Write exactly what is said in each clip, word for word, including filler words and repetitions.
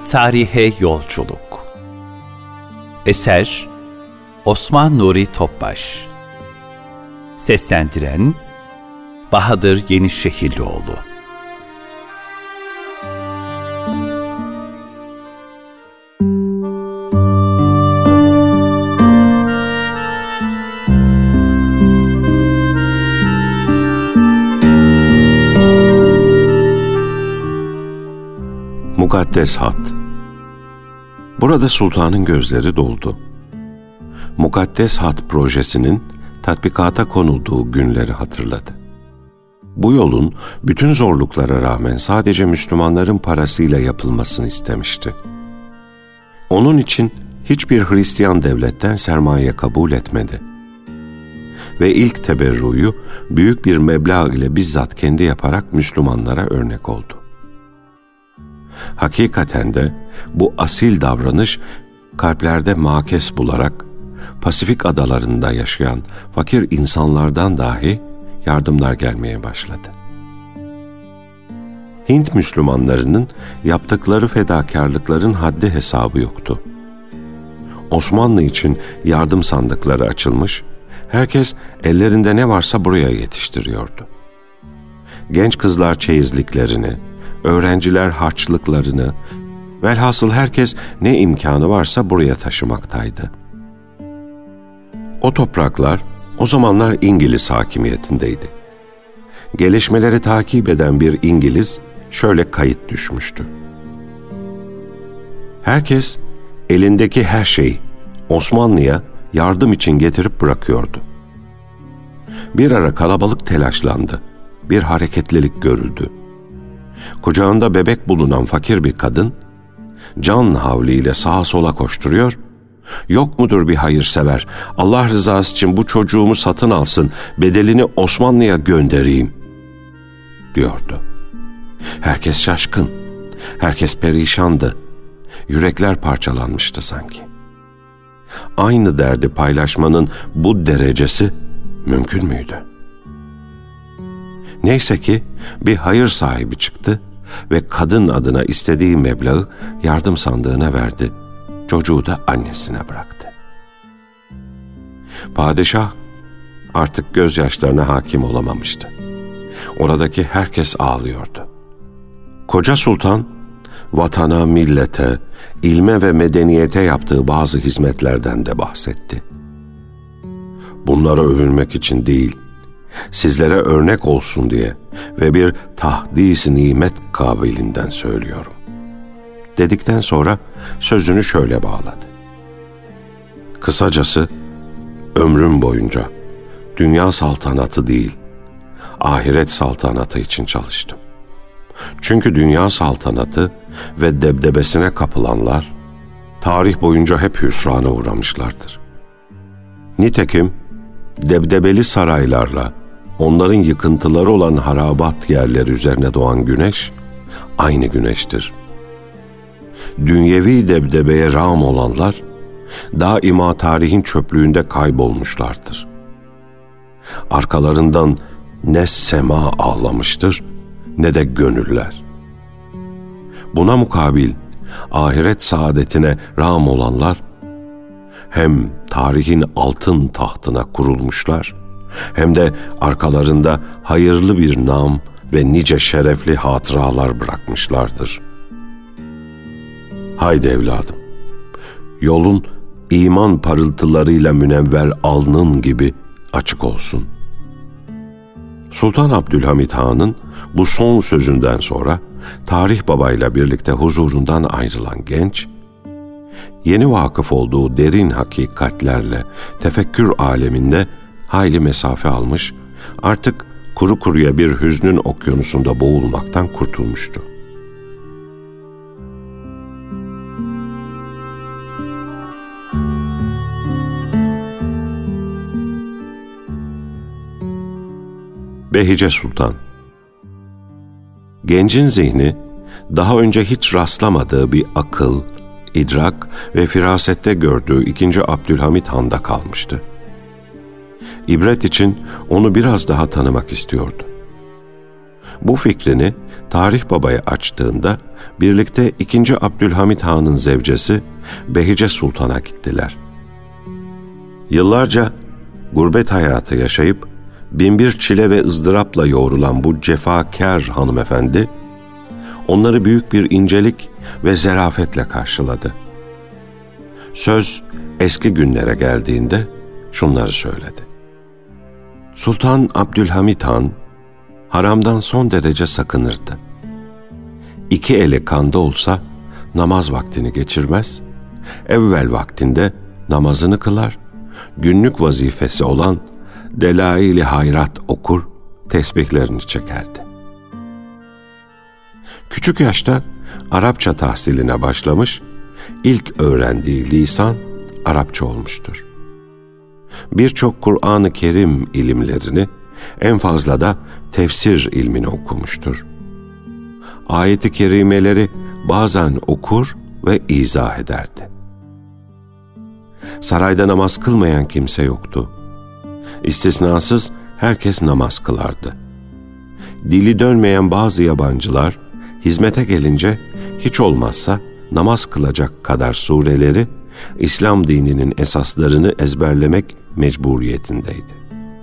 Tarihe Yolculuk. Eser Osman Nuri Topbaş. Seslendiren Bahadır Yenişehirlioğlu. Mukaddes Hat. Burada sultanın gözleri doldu. Mukaddes Hat projesinin tatbikata konulduğu günleri hatırladı. Bu yolun bütün zorluklara rağmen sadece Müslümanların parasıyla yapılmasını istemişti. Onun için hiçbir Hristiyan devletten sermaye kabul etmedi. Ve ilk teberruyu büyük bir meblağ ile bizzat kendi yaparak Müslümanlara örnek oldu. Hakikaten de bu asil davranış kalplerde makes bularak Pasifik adalarında yaşayan fakir insanlardan dahi yardımlar gelmeye başladı. Hint Müslümanlarının yaptıkları fedakarlıkların haddi hesabı yoktu. Osmanlı için yardım sandıkları açılmış, herkes ellerinde ne varsa buraya yetiştiriyordu. Genç kızlar çeyizliklerini, öğrenciler harçlıklarını, velhasıl herkes ne imkanı varsa buraya taşımaktaydı. O topraklar o zamanlar İngiliz hakimiyetindeydi. Gelişmeleri takip eden bir İngiliz şöyle kayıt düşmüştü. Herkes elindeki her şeyi Osmanlı'ya yardım için getirip bırakıyordu. Bir ara kalabalık telaşlandı. Bir hareketlilik görüldü. Kucağında bebek bulunan fakir bir kadın, can havliyle sağa sola koşturuyor, "Yok mudur bir hayırsever, Allah rızası için bu çocuğumu satın alsın, bedelini Osmanlı'ya göndereyim," diyordu. Herkes şaşkın, herkes perişandı, yürekler parçalanmıştı sanki. Aynı derdi paylaşmanın bu derecesi mümkün müydü? Neyse ki bir hayır sahibi çıktı ve kadın adına istediği meblağı yardım sandığına verdi. Çocuğu da annesine bıraktı. Padişah artık gözyaşlarına hakim olamamıştı. Oradaki herkes ağlıyordu. Koca sultan, vatana, millete, ilme ve medeniyete yaptığı bazı hizmetlerden de bahsetti. Bunlara övünmek için değil, sizlere örnek olsun diye ve bir tahdis-i nimet kabilinden söylüyorum, dedikten sonra sözünü şöyle bağladı. Kısacası ömrüm boyunca dünya saltanatı değil, ahiret saltanatı için çalıştım. Çünkü dünya saltanatı ve debdebesine kapılanlar tarih boyunca hep hüsrana uğramışlardır. Nitekim debdebeli saraylarla onların yıkıntıları olan harabat yerleri üzerine doğan güneş aynı güneştir. Dünyevi debdebeye rağm olanlar daima tarihin çöplüğünde kaybolmuşlardır. Arkalarından ne sema ağlamıştır ne de gönüller. Buna mukabil ahiret saadetine rağm olanlar hem tarihin altın tahtına kurulmuşlar, hem de arkalarında hayırlı bir nam ve nice şerefli hatıralar bırakmışlardır. Haydi evladım, yolun iman parıltılarıyla münevver alnın gibi açık olsun. Sultan Abdülhamit Han'ın bu son sözünden sonra Tarih Baba'yla birlikte huzurundan ayrılan genç, yeni vakıf olduğu derin hakikatlerle tefekkür aleminde hayli mesafe almış, artık kuru kuruya bir hüznün okyanusunda boğulmaktan kurtulmuştu. Behice Sultan. Gencin zihni daha önce hiç rastlamadığı bir akıl, idrak ve firasette gördüğü ikinci Abdülhamit Han'da kalmıştı. İbret için onu biraz daha tanımak istiyordu. Bu fikrini Tarih Baba'ya açtığında birlikte ikinci. Abdülhamit Han'ın zevcesi Behice Sultan'a gittiler. Yıllarca gurbet hayatı yaşayıp binbir çile ve ızdırapla yoğrulan bu cefakar hanımefendi, onları büyük bir incelik ve zerafetle karşıladı. Söz eski günlere geldiğinde şunları söyledi. Sultan Abdülhamit Han, haramdan son derece sakınırdı. İki eli kanda olsa namaz vaktini geçirmez, evvel vaktinde namazını kılar, günlük vazifesi olan Delail-i Hayrat okur, tesbihlerini çekerdi. Küçük yaşta Arapça tahsiline başlamış, ilk öğrendiği lisan Arapça olmuştur. Birçok Kur'an-ı Kerim ilimlerini, en fazla da tefsir ilmini okumuştur. Ayet-i kerimeleri bazen okur ve izah ederdi. Sarayda namaz kılmayan kimse yoktu. İstisnasız herkes namaz kılardı. Dili dönmeyen bazı yabancılar, hizmete gelince hiç olmazsa namaz kılacak kadar sureleri, İslam dininin esaslarını ezberlemek mecburiyetindeydi.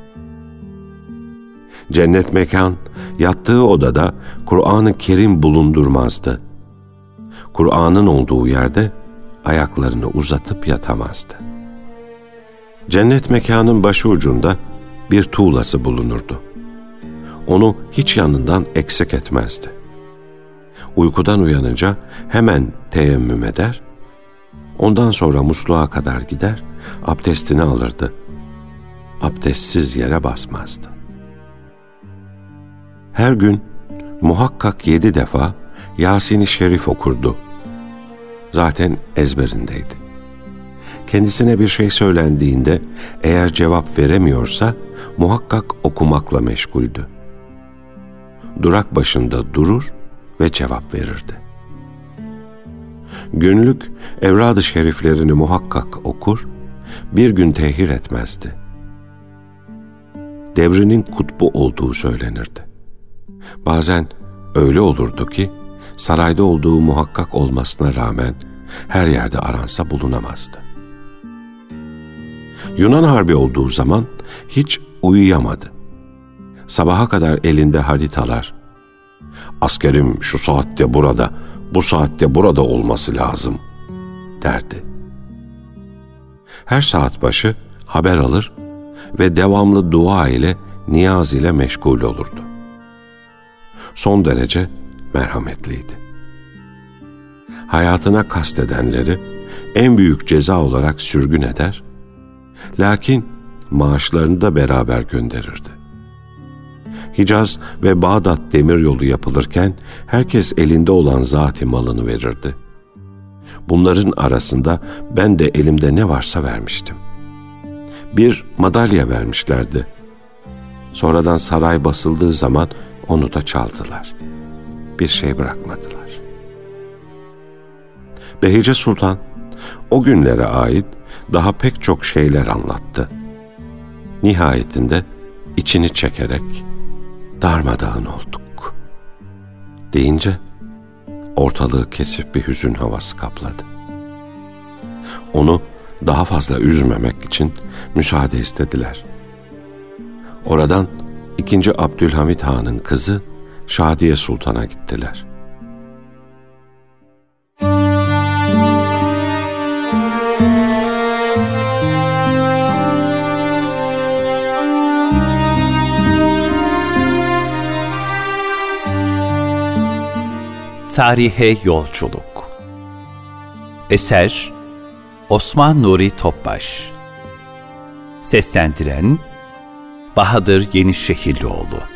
Cennet mekan, yattığı odada Kur'an-ı Kerim bulundurmazdı. Kur'an'ın olduğu yerde ayaklarını uzatıp yatamazdı. Cennet mekanın başı ucunda bir tuğlası bulunurdu. Onu hiç yanından eksik etmezdi. Uykudan uyanınca hemen teyemmüm eder, ondan sonra musluğa kadar gider, abdestini alırdı. Abdestsiz yere basmazdı. Her gün muhakkak yedi defa Yasin-i Şerif okurdu. Zaten ezberindeydi. Kendisine bir şey söylendiğinde eğer cevap veremiyorsa muhakkak okumakla meşguldü. Durak başında durur ve cevap verirdi. Günlük evrad-ı şeriflerini muhakkak okur, bir gün tehir etmezdi. Devrinin kutbu olduğu söylenirdi. Bazen öyle olurdu ki, sarayda olduğu muhakkak olmasına rağmen her yerde aransa bulunamazdı. Yunan Harbi olduğu zaman hiç uyuyamadı. Sabaha kadar elinde haritalar, "Askerim şu saatte burada, bu saatte burada olması lazım," derdi. Her saat başı haber alır ve devamlı dua ile, niyaz ile meşgul olurdu. Son derece merhametliydi. Hayatına kastedenleri en büyük ceza olarak sürgün eder, lakin maaşlarını da beraber gönderirdi. Hicaz ve Bağdat demiryolu yapılırken herkes elinde olan zat-ı malını verirdi. Bunların arasında ben de elimde ne varsa vermiştim. Bir madalya vermişlerdi. Sonradan saray basıldığı zaman onu da çaldılar. Bir şey bırakmadılar. Behice Sultan o günlere ait daha pek çok şeyler anlattı. Nihayetinde içini çekerek "Darmadağın olduk" deyince ortalığı kesip bir hüzün havası kapladı. Onu daha fazla üzmemek için müsaade istediler. Oradan ikinci. Abdülhamit Han'ın kızı Şadiye Sultan'a gittiler. Tarihe Yolculuk. Eser Osman Nuri Topbaş. Seslendiren Bahadır Yenişehirlioğlu.